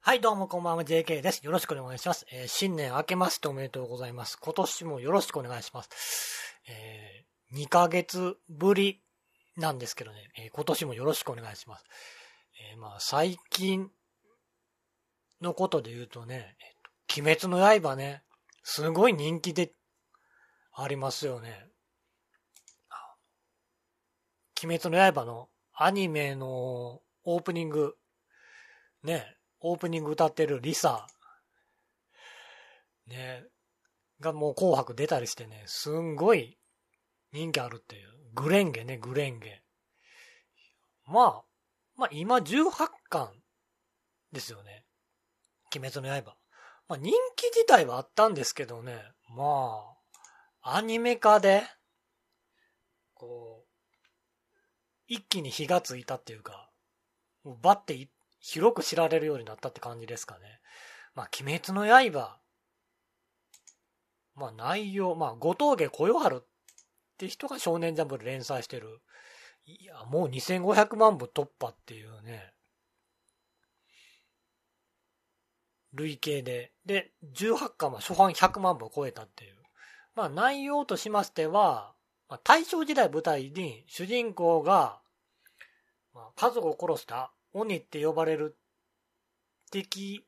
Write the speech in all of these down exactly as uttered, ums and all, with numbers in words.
はい、どうもこんばんは、ジェーケー です。よろしくお願いします。えー、新年明けましておめでとうございます。今年もよろしくお願いします。えー、にかげつぶりなんですけどね、えー、今年もよろしくお願いします。えー、まあ、最近のことで言うとね、えーと、鬼滅の刃ね、すごい人気でありますよね。鬼滅の刃のアニメのオープニング、ね、オープニング歌ってるリサ、ね、がもう紅白出たりしてね、すんごい人気あるっていう。グレンゲね、グレンゲ。まあ、まあ今じゅうはちかんですよね。鬼滅の刃。まあ人気自体はあったんですけどね、まあ、アニメ化で、こう、一気に火がついたっていうか、もうバッて広く知られるようになったって感じですかね。まあ鬼滅の刃、まあ内容、まあ後藤家小夜春って人が少年ジャンプで連載してる。いや、もうにせんごひゃくまんぶ突破っていうね。累計で。で、じゅうはちかんは初版ひゃくまんぶを超えたっていう。まあ内容としましては、まあ、大正時代舞台に主人公が、まあ、家族を殺した鬼って呼ばれる敵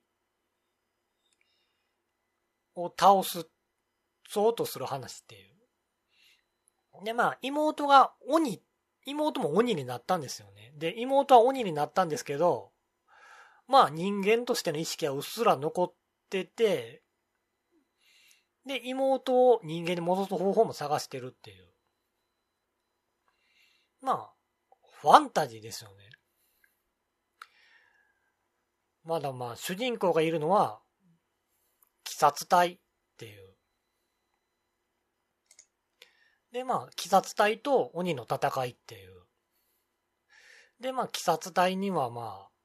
を倒す、そうとする話っていう。で、まあ妹が鬼、妹も鬼になったんですよね。で、妹は鬼になったんですけど、まあ人間としての意識はうっすら残ってて、で、妹を人間に戻す方法も探してるっていう。まあ、ファンタジーですよね。まだまあ、主人公がいるのは、鬼殺隊っていう。で、まあ、鬼殺隊と鬼の戦いっていう。で、まあ、鬼殺隊にはまあ、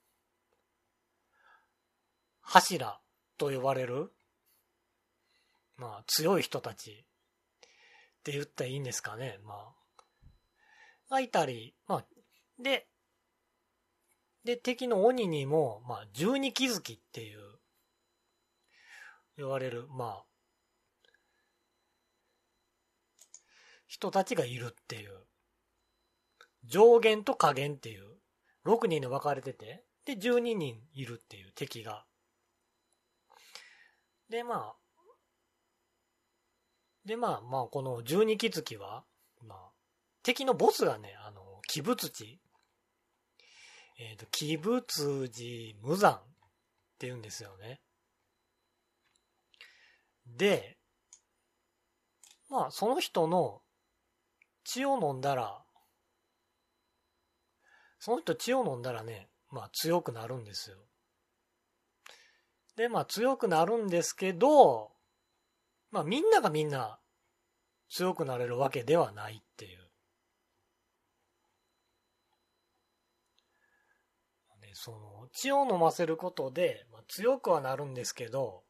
柱と呼ばれる、まあ、強い人たちって言ったらいいんですかね。まあ、がいたり、まあ、で、で、敵の鬼にも、まあ、十二鬼月っていう、言われる、まあ、人たちがいるっていう。上限と下限っていう。ろくにんに分かれてて、で、じゅうににんいるっていう敵が。で、まあ、で、まあ、まあ、この十二鬼月は、まあ、敵のボスがね、あの、鬼舞辻。えっと、鬼舞辻無惨って言うんですよね。で、まあ、その人の血を飲んだら、その人血を飲んだらね、まあ強くなるんですよ。で、まあ強くなるんですけど、まあみんながみんな強くなれるわけではないっていう。ね、その血を飲ませることで、まあ、強くはなるんですけど、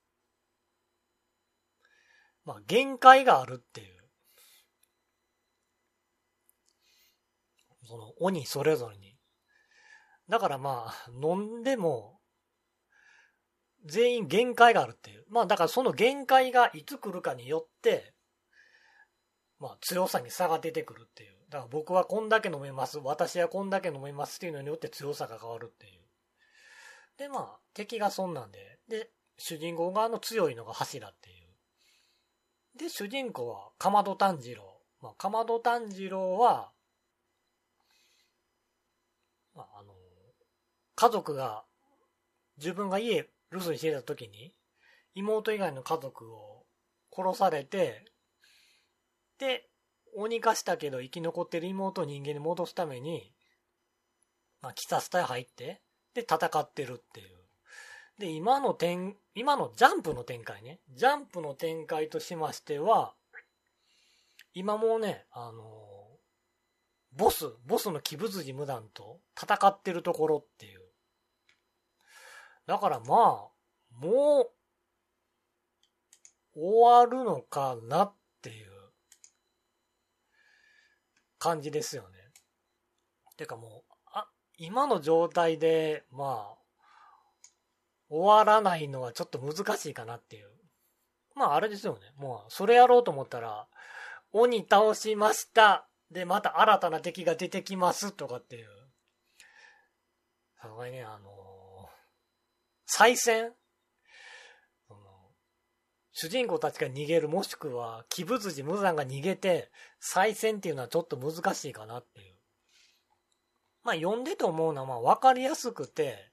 まあ限界があるっていう。その鬼それぞれに。だからまあ飲んでも全員限界があるっていう。まあだからその限界がいつ来るかによって、まあ強さに差が出てくるっていう。だから僕はこんだけ飲めます。私はこんだけ飲めますっていうのによって強さが変わるっていう。でまあ敵がそんなんで。で、主人公側の強いのが柱っていう。で、主人公はかまど炭治郎。まあかまど炭治郎は、まああの、家族が、自分が家留守にしてた時に、妹以外の家族を殺されて、で、鬼化したけど生き残ってる妹を人間に戻すために、まあ、鬼殺隊入って、で、戦ってるっていう。で、今の展、今のジャンプの展開ね。ジャンプの展開としましては、今もね、あのー、ボス、ボスの鬼舞辻無惨と戦ってるところっていう。だからまあ、もう、終わるのかなっていう感じですよね。てかもう、あ、今の状態で、まあ、 終わらないのはちょっと難しいかなっていう。まああれですよね。もうそれやろうと思ったら、鬼倒しました。で、また新たな敵が出てきますとかっていう。さすがにね、あのー、再戦主人公たちが逃げる、もしくは、鬼舞辻無惨が逃げて、再戦っていうのはちょっと難しいかなっていう。まあ読んでて思うのは、まあ分かりやすくて、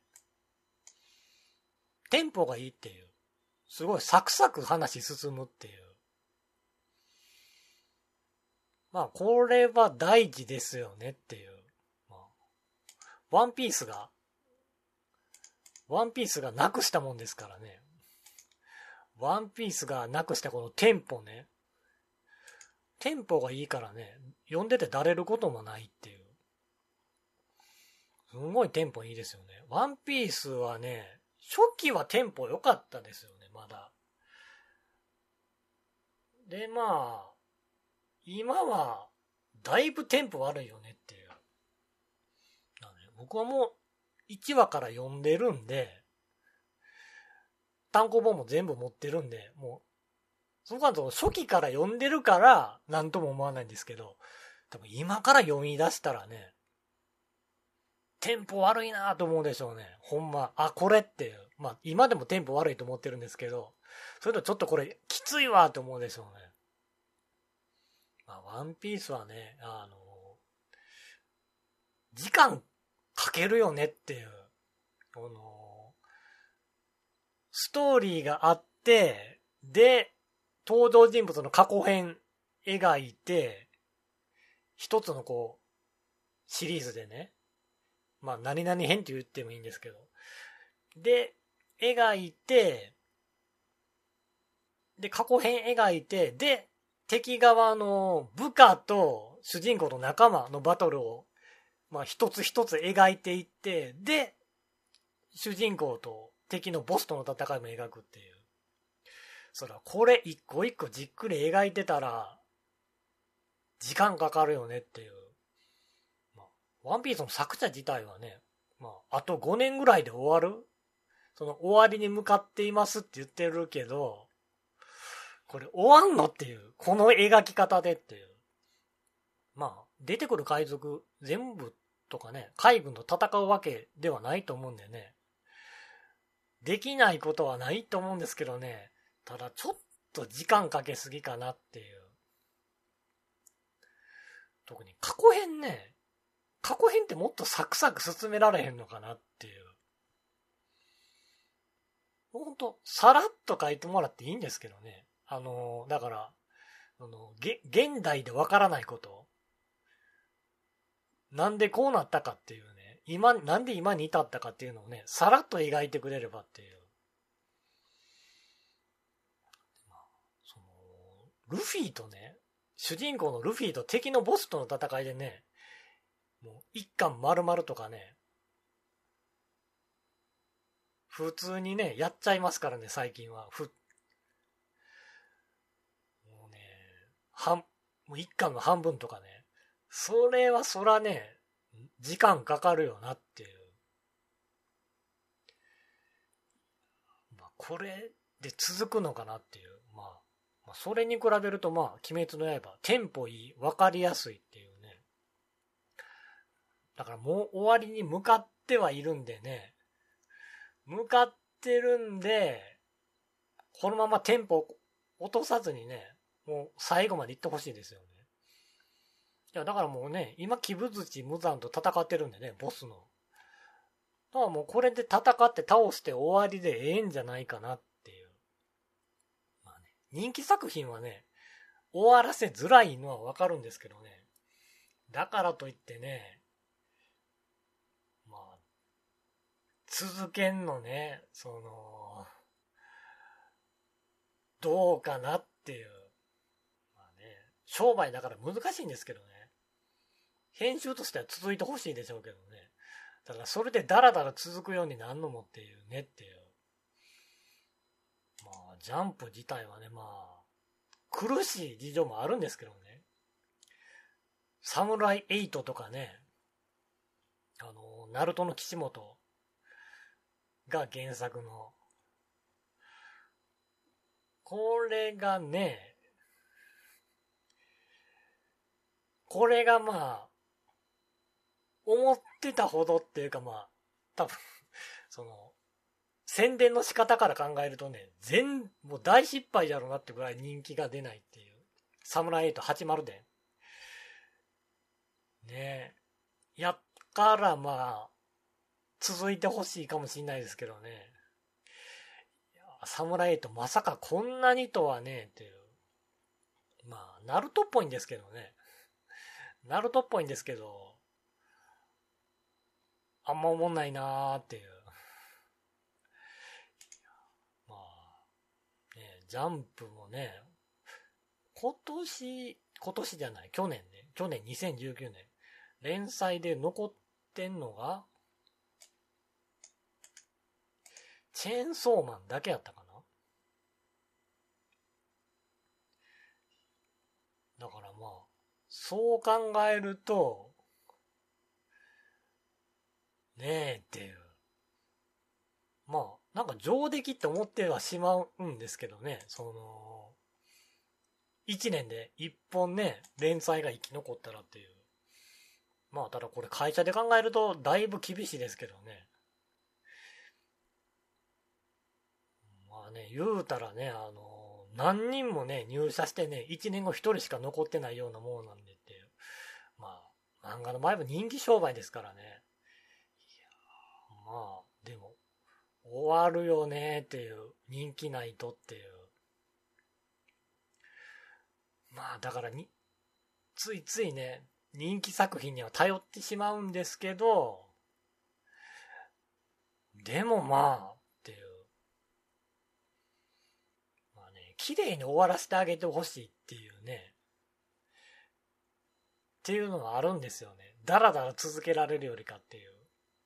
テンポがいいっていう。すごいサクサク話進むっていう。まあこれは大事ですよねっていう。まあ、ワンピースが、ワンピースがなくしたもんですからね。ワンピースがなくしたこのテンポね。テンポがいいからね、読んでてだれることもないっていう。すごいテンポいいですよね。ワンピースはね、初期はテンポ良かったですよね、まだ。で、まあ、今は、だいぶテンポ悪いよねっていう。僕はもう、いちわから読んでるんで、単行本も全部持ってるんで、もう、そこは初期から読んでるから、なんとも思わないんですけど、多分今から読み出したらね、テンポ悪いなと思うでしょうね。ほんま、あ、これっていう。まあ、今でもテンポ悪いと思ってるんですけど、それとちょっとこれ、きついわと思うでしょうね。まあ、ワンピースはね、あの、時間かけるよねっていう、この、ストーリーがあって、で、登場人物の過去編描いて、一つのこう、シリーズでね、まあ何々編って言ってもいいんですけど、で、描いて、で、過去編描いて、で、敵側の部下と主人公の仲間のバトルを、まあ一つ一つ描いていって、で、主人公と敵のボスとの戦いも描くっていう。そら、これ一個一個じっくり描いてたら、時間かかるよねっていう。まあ、ワンピースの作者自体はね、まあ、あとごねんぐらいで終わるその終わりに向かっていますって言ってるけど、これ終わんのっていう。この描き方でっていう。まあ、出てくる海賊全部とかね、海軍と戦うわけではないと思うんだよね。できないことはないと思うんですけどね。ただちょっと時間かけすぎかなっていう。特に過去編ね。過去編ってもっとサクサク進められへんのかなっていう。ほんと、さらっと書いてもらっていいんですけどね。あの、だから、あの、げ、現代でわからないこと。なんでこうなったかっていうね。今、なんで今に至ったかっていうのをね、さらっと描いてくれればっていう。その、ルフィとね、主人公のルフィと敵のボスとの戦いでね、もう一巻丸々とかね、普通にね、やっちゃいますからね、最近は。ふ、もうね、半、もう一巻の半分とかね。それはそらね、時間かかるよなっていう。まあ、これで続くのかなっていう。まあ、まあ、それに比べるとまあ、鬼滅の刃、テンポいい、わかりやすいっていうね。だからもう終わりに向かってはいるんでね。向かってるんで、このままテンポ落とさずにね、もう最後まで行ってほしいですよね。いや、だからもうね、今、鬼舞辻無惨と戦ってるんでね、ボスの。だからもうこれで戦って倒して終わりでええんじゃないかなっていう。まあね、人気作品はね、終わらせづらいのはわかるんですけどね。だからといってね、まあ、続けんのね、その、どうかなっていう。まあね、商売だから難しいんですけどね。編集としては続いてほしいでしょうけどね。ただそれでダラダラ続くようになんのもっていうねっていう。まあ、ジャンプ自体はね、まあ、苦しい事情もあるんですけどね。サムライエイトとかね、あの、ナルトの岸本。 が原作の。これがね、これがまあ、思ってたほどっていうかまあ、多分、その、宣伝の仕方から考えるとね、全、もう大失敗やろうなってぐらい人気が出ないっていう。サムライエイトはちじゅうで。ねえ。やっからまあ、続いてほしいかもしれないですけどね。サムライエイトまさかこんなにとはね、っていう。まあ、ナルトっぽいんですけどね。ナルトっぽいんですけど、あんま思んないなーっていう。まあ、ね、ジャンプもね、今年、今年じゃない、去年ね、去年にせんじゅうきゅうねん、連載で残ってんのが、チェーンソーマンだけやったかな。だからまあ、そう考えると、ねえっていう。まあ、なんか上出来って思ってはしまうんですけどね、その、一年で一本ね、連載が生き残ったらっていう。まあ、ただこれ会社で考えるとだいぶ厳しいですけどね。まあね、言うたらね、あの、何人もね、入社してね、一年後一人しか残ってないようなものなんでっていう。まあ、漫画の場合は人気商売ですからね。いやまあ、でも、終わるよねっていう、人気ないとっていう。まあ、だからに、ついついね、人気作品には頼ってしまうんですけど、でもまあ、っていう。まあね、綺麗に終わらせてあげてほしいっていうね。っていうのがあるんですよね。だらだら続けられるよりかっていう。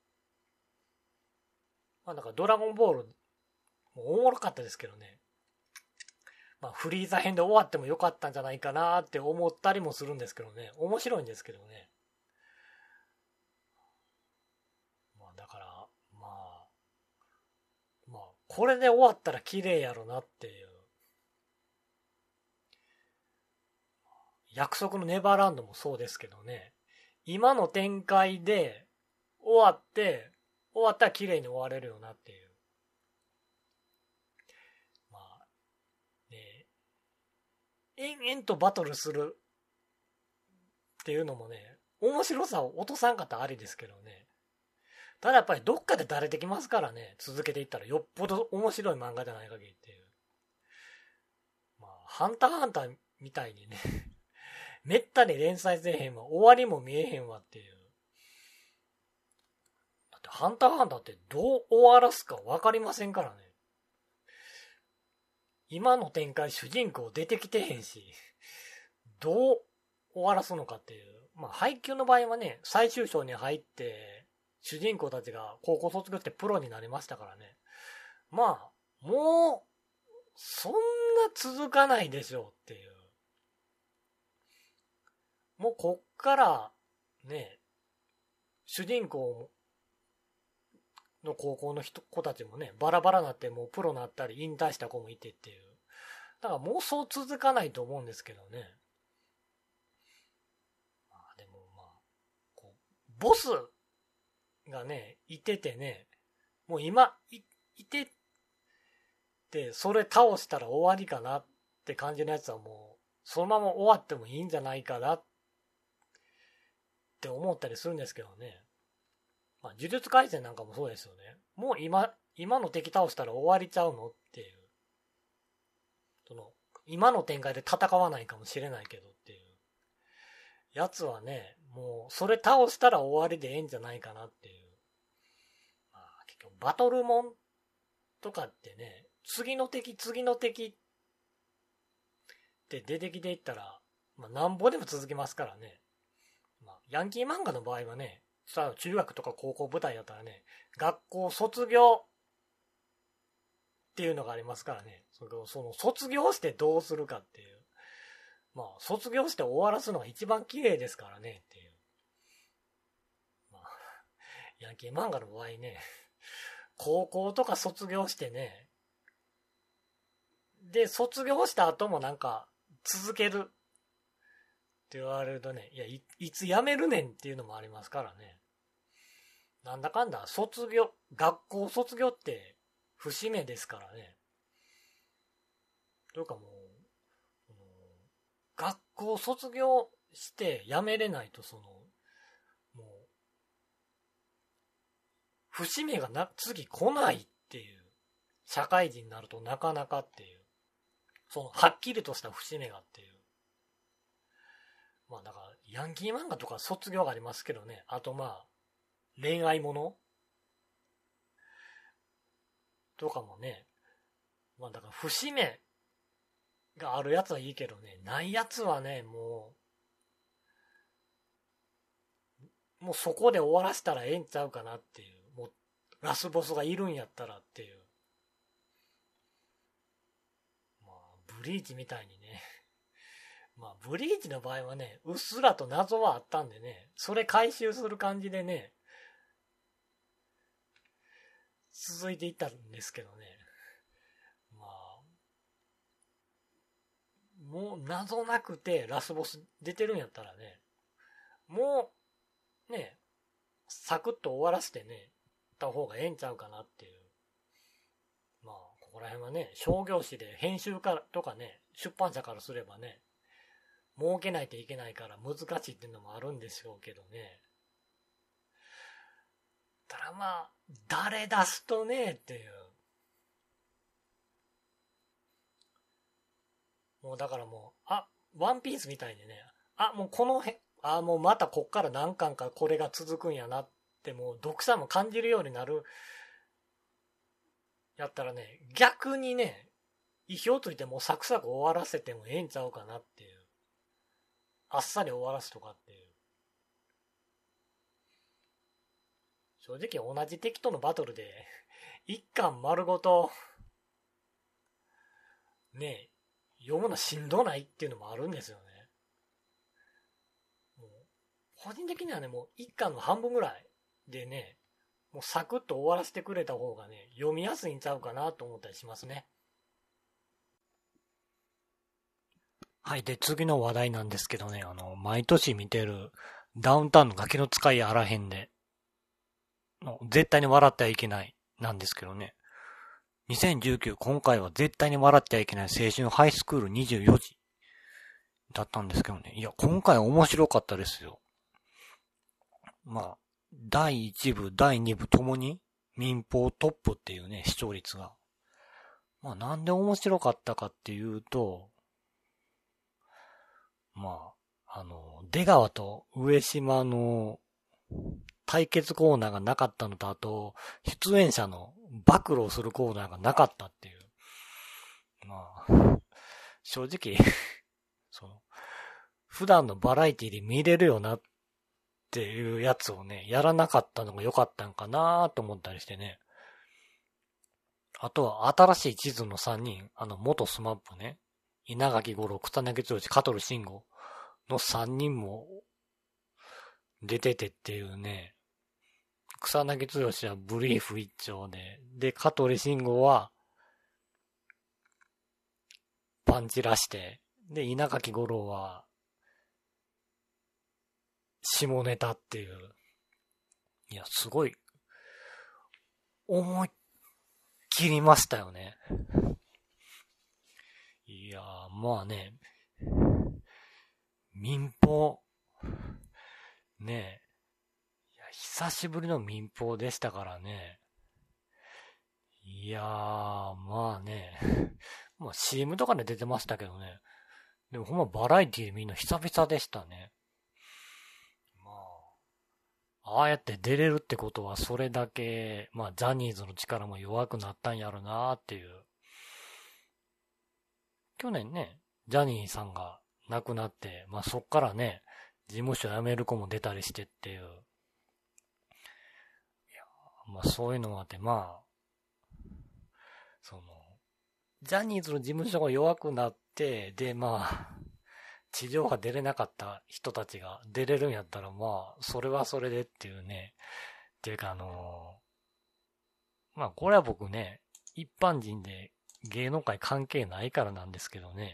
まあだからドラゴンボールもおもろかったですけどね。まあフリーザ編で終わってもよかったんじゃないかなって思ったりもするんですけどね。面白いんですけどね。まあだから、まあ、まあこれで終わったら綺麗やろなっていう。約束のネバーランドもそうですけどね。今の展開で終わって、終わったら綺麗に終われるよなっていう。まあ、ね、延々とバトルするっていうのもね、面白さを落とさんかったらありですけどね。ただやっぱりどっかでだれてきますからね、続けていったらよっぽど面白い漫画じゃない限りっていう。まあ、ハンターハンターみたいにねめったに連載せえへんわ、終わりも見えへんわっていう。だってハンターハンターってどう終わらすかわかりませんからね。今の展開主人公出てきてへんし、どう終わらすのかっていう。まあ、配給の場合はね、最終章に入って、主人公たちが高校卒業してプロになりましたからね。まあ、もう、そんな続かないでしょうっていう。もうこっから、ね、主人公の高校の人子たちもね、バラバラになってもうプロになったり引退した子もいてっていう。だからもうそう続かないと思うんですけどね。まあでもまあ、こう、ボスがね、いててね、もう今、い、いてって、それ倒したら終わりかなって感じのやつはもう、そのまま終わってもいいんじゃないかなって思ったりするんですけどね。まあ、呪術廻戦なんかもそうですよね。もう今、今の敵倒したら終わりちゃうのっていう。その、今の展開で戦わないかもしれないけどっていう。やつはね、もう、それ倒したら終わりでええんじゃないかなっていう。まあ、結局、バトルモンとかってね、次の敵、次の敵って出てきていったら、まあ、なんぼでも続きますからね。まあ、ヤンキー漫画の場合はね、さあ、中学とか高校舞台だったらね、学校卒業っていうのがありますからね。その、その卒業してどうするかっていう。まあ、卒業して終わらすのが一番綺麗ですからねっていう。まあ、ヤンキー漫画の場合ね、 高校とか卒業してね、で、卒業した後もなんか、続けるって言われるとね、いや、い、いつ辞めるねんっていうのもありますからね。なんだかんだ、卒業、学校卒業って、節目ですからね。というかもう、学校卒業して辞めれないと、その、もう、節目がな、次来ないっていう、社会人になるとなかなかっていう、その、はっきりとした節目がっていう。まあだから、ヤンキー漫画とか卒業がありますけどね。あとまあ、恋愛ものとかもね。まあだから節目があるやつはいいけどね。ないやつはね、もう、もうそこで終わらせたらええんちゃうかなっていう。もう、ラスボスがいるんやったらっていう。まあ、ブリーチみたいにね。まあ、ブリーチの場合はね、うっすらと謎はあったんでね、それ回収する感じでね、続いていったんですけどね。まあ、もう謎なくてラスボス出てるんやったらね、もう、ね、サクッと終わらせてね、た方がええんちゃうかなっていう。まあ、ここら辺はね、商業誌で編集家とかね、出版社からすればね、儲けないといけないから難しいっていうのもあるんでしょうけどね。ただまあ、誰出すとねっていう。もうだからもう、あ、ワンピースみたいにね、あ、もうこの辺、あ、もうまたこっから何巻かこれが続くんやなってもう読者も感じるようになる、やったらね、逆にね、意表ついてもうサクサク終わらせてもええんちゃうかなっていう。あっさり終わらすとかっていう。正直同じ敵とのバトルで、一巻丸ごと、ね、読むのしんどないっていうのもあるんですよね。もう個人的にはね、もう一巻の半分ぐらいでね、もうサクッと終わらせてくれた方がね、読みやすいんちゃうかなと思ったりしますね。はい。で、次の話題なんですけどね、あの、毎年見てるダウンタウンのガキの使いあらへんで、の絶対に笑ってはいけないなんですけどね。にせんじゅうきゅう今回は絶対に笑ってはいけない青春ハイスクールにじゅうよじだったんですけどね。いや、今回面白かったですよ。まあ、だいいち部、だいに部ともに民放トップっていうね、視聴率が。まあ、なんで面白かったかっていうと、まあ、あの、出川と上島の対決コーナーがなかったのと、あと、出演者の暴露をするコーナーがなかったっていう。まあ、正直、その、普段のバラエティで見れるよなっていうやつをね、やらなかったのが良かったんかなと思ったりしてね。あとは、新しい地図のさんにん、あの、元スマップね、稲垣吾郎、草薙剛、香取慎吾のさんにんも出ててっていうね、草薙剛はブリーフ一丁で、で、香取慎吾は、パンチらして、で、稲垣吾郎は、下ネタっていう。いや、すごい、思いっきりましたよね。いやー、まあね、民放、ねえ、いや久しぶりの民放でしたからね。いやー、まあね、まあ シーエム とかで出てましたけどね。でもほんまバラエティで見るの久々でしたね。まあ、ああやって出れるってことはそれだけ、まあジャニーズの力も弱くなったんやろなーっていう。去年ね、ジャニーさんが亡くなって、まあそっからね、事務所辞める子も出たりしてっていう。いや、まあそういうのがあって、まあ、その、ジャニーズの事務所が弱くなって、で、まあ、地上波出れなかった人たちが出れるんやったら、まあ、それはそれでっていうね。っていうか、あのまあこれは僕ね、一般人で芸能界関係ないからなんですけどね。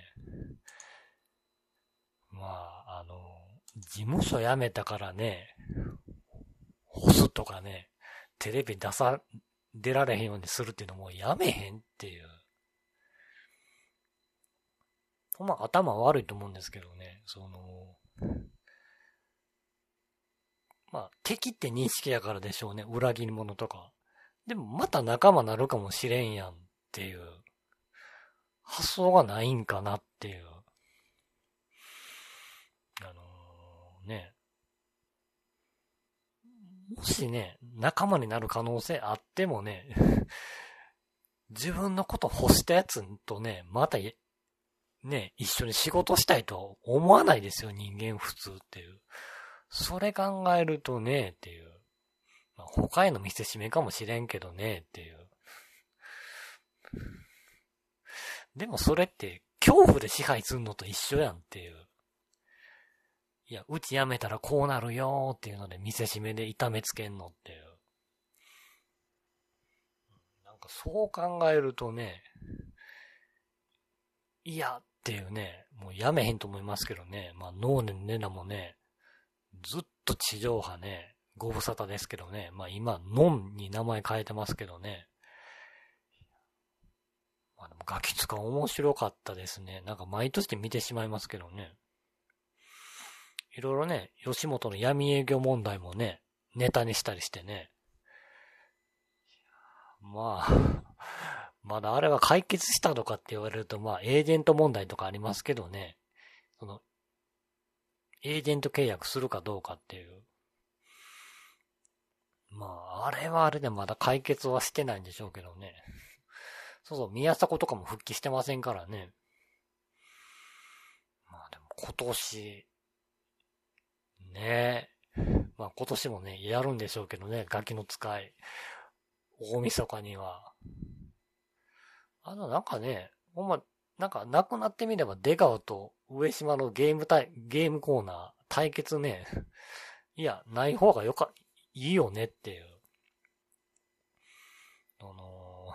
まあ、あの、事務所辞めたからね、干すとかね、テレビ出さ、出られへんようにするっていうのもやめへんっていう。まあ頭悪いと思うんですけどね、その、まあ敵って認識やからでしょうね、裏切り者とか。でもまた仲間なるかもしれんやんっていう、発想がないんかなっていう。あのー、ね。もしね、仲間になる可能性あってもね、自分のこと欲したやつとね、またね、一緒に仕事したいと思わないですよ、人間普通っていう。それ考えるとね、っていう。まあ、他への見せしめかもしれんけどね、っていう。でもそれって恐怖で支配するのと一緒やんっていう。いや、うち辞めたらこうなるよーっていうので見せしめで痛めつけんのっていう。なんかそう考えるとね、いやっていうね、もうやめへんと思いますけどね。まあ、ノーネンネナもね、ずっと地上波ね、ご無沙汰ですけどね。まあ今、ノンに名前変えてますけどね。まあでもガキツカ面白かったですね。なんか毎年見てしまいますけどね。いろいろね、吉本の闇営業問題もね、ネタにしたりしてね。まあ、まだあれは解決したとかって言われると、まあ、エージェント問題とかありますけどね。その、エージェント契約するかどうかっていう。まあ、あれはあれでまだ解決はしてないんでしょうけどね。そうそう、宮迫とかも復帰してませんからね。まあでも今年、ねえ。まあ今年もね、やるんでしょうけどね、ガキの使い。大晦日には。あの、なんかね、ほんま、なんか、なくなってみれば、出川と上島のゲーム対、ゲームコーナー、対決ね。いや、ない方がよか、いいよねっていう。あの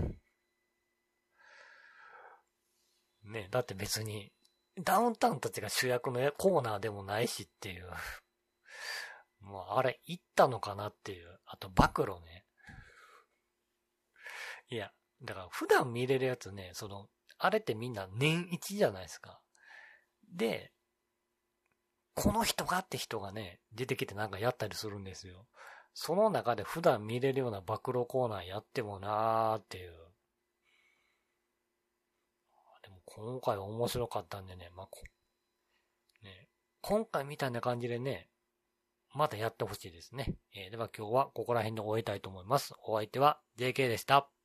ー、ね、だって別に、ダウンタウンたちが主役のコーナーでもないしっていう。もう、あれ、行ったのかなっていう。あと、暴露ね。いや、だから普段見れるやつね、その、あれってみんな年一じゃないですか。で、この人がって人がね、出てきてなんかやったりするんですよ。その中で普段見れるような暴露コーナーやってもなーっていう。でも今回は面白かったんでね、まあ、こ、ね、今回みたいな感じでね、またやってほしいですね。えー、では今日はここら辺で終えたいと思います。お相手は ジェーケー でした。